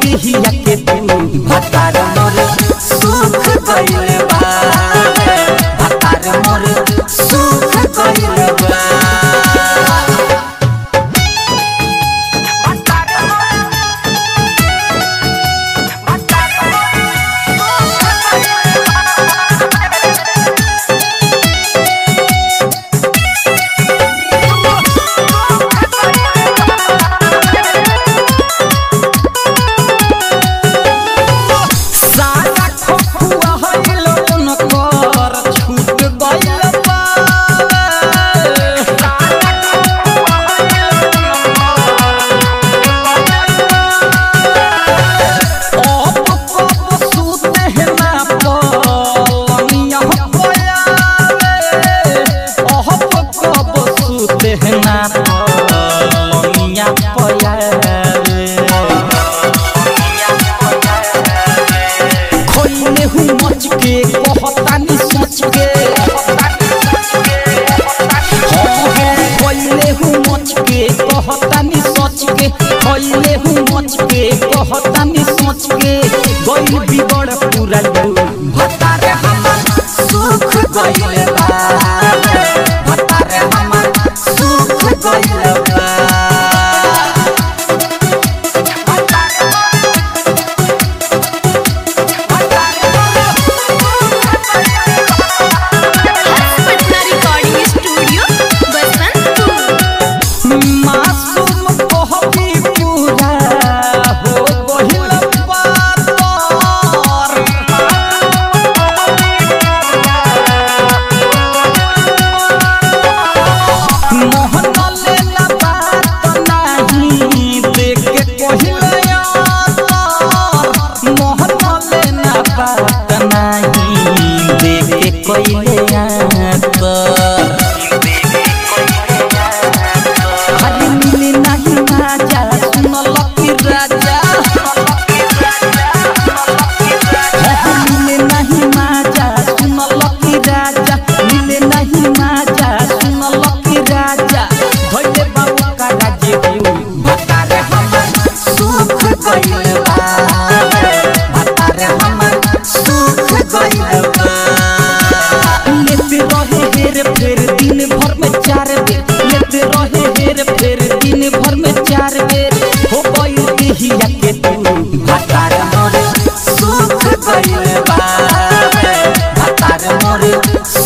दिहिया के तू भतार मोर सुख गइल बा भतार मोर सुख गइल बा खइले हूँ मच के कहतानी सोच के गइल बिगड़ पूरा भतार हमर सुख गइल बा भतार हमर सुख गइल बा भतार मोर सुख गइल बा भतार मोर